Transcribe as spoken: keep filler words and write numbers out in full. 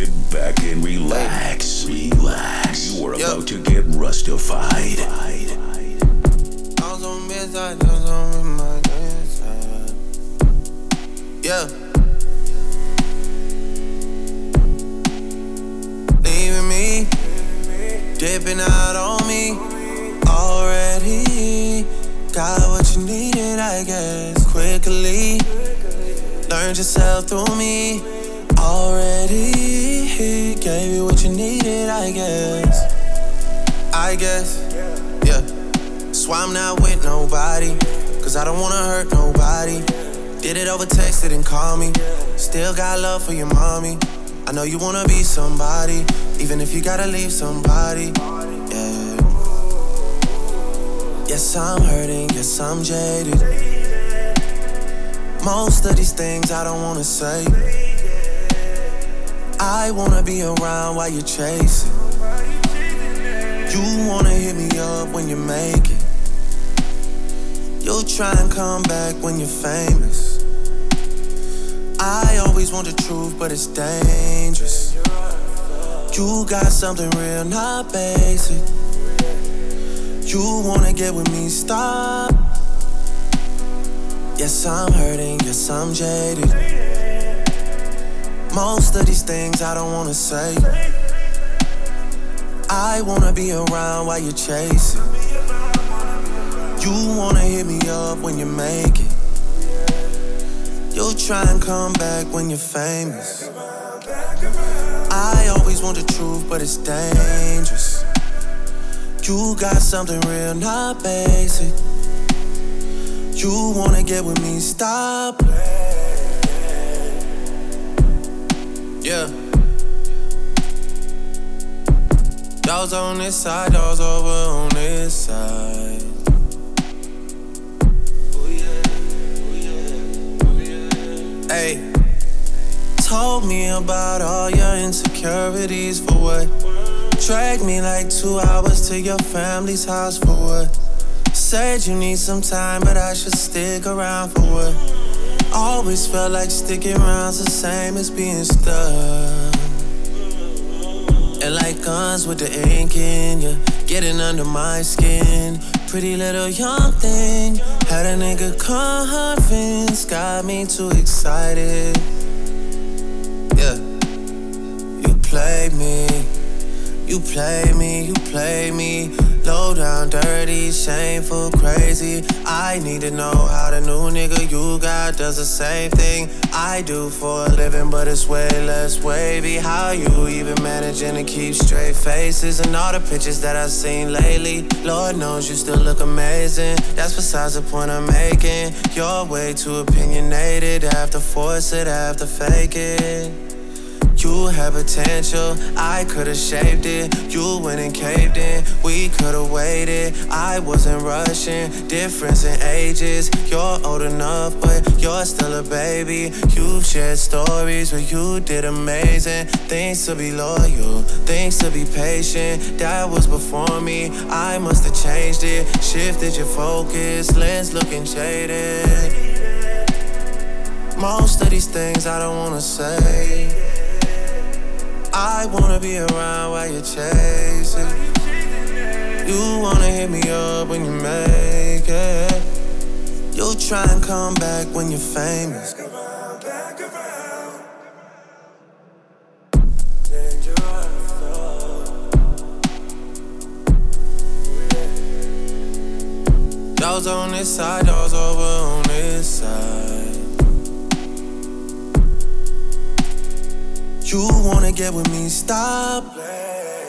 Sit back and relax. Relax. You are yep. about to get rustified. I was on bedside, I was on my bedside. Yeah. Leaving me, dipping out on me already. Got what you needed, I guess. Quickly learned yourself through me already. Gave you what you needed, I guess. I guess, yeah. So I'm not with nobody, cause I don't wanna hurt nobody. Did it over text, didn't call me. Still got love for your mommy. I know you wanna be somebody, even if you gotta leave somebody. Yeah. Yes, I'm hurting, yes, I'm jaded. Most of these things I don't wanna say. I wanna be around while you're chasing. You wanna hit me up when you make it. You'll try and come back when you're famous. I always want the truth, but it's dangerous. You got something real, not basic. You wanna get with me, stop. Yes, I'm hurting, yes, I'm jaded. Most of these things I don't wanna say. I wanna be around while you're chasing. You wanna hit me up when you make it. You'll try and come back when you're famous. I always want the truth, but it's dangerous. You got something real, not basic. You wanna get with me, stop. Yeah. Y'all's on this side, y'all's over on this side. Hey, told me about all your insecurities for what? Dragged me like two hours to your family's house for what? Said you need some time, but I should stick around for what? Always felt like sticking around's the same as being stuck. And like guns with the ink in ya, getting under my skin. Pretty little young thing, had a nigga convinced, got me too excited. Yeah, you played me, you played me, you played me. Low down, dirty, shameful, crazy. I need to know how the new nigga you got does the same thing I do for a living, but it's way less wavy. How you even managing to keep straight faces? And all the pictures that I've seen lately, Lord knows you still look amazing. That's besides the point I'm making. You're way too opinionated. I have to force it, I have to fake it. You had potential, I could've shaped it. You went and caved in, we could've waited. I wasn't rushing, difference in ages. You're old enough, but you're still a baby. You've shared stories where you did amazing. Things to be loyal, things to be patient. That was before me, I must've changed it. Shifted your focus, lens looking jaded. Most of these things I don't wanna say. I wanna be around while you're chasing. You wanna hit me up when you make it. You'll try and come back when you're famous. Y'all's on this side, y'all's over on this side. You wanna get with me, stop.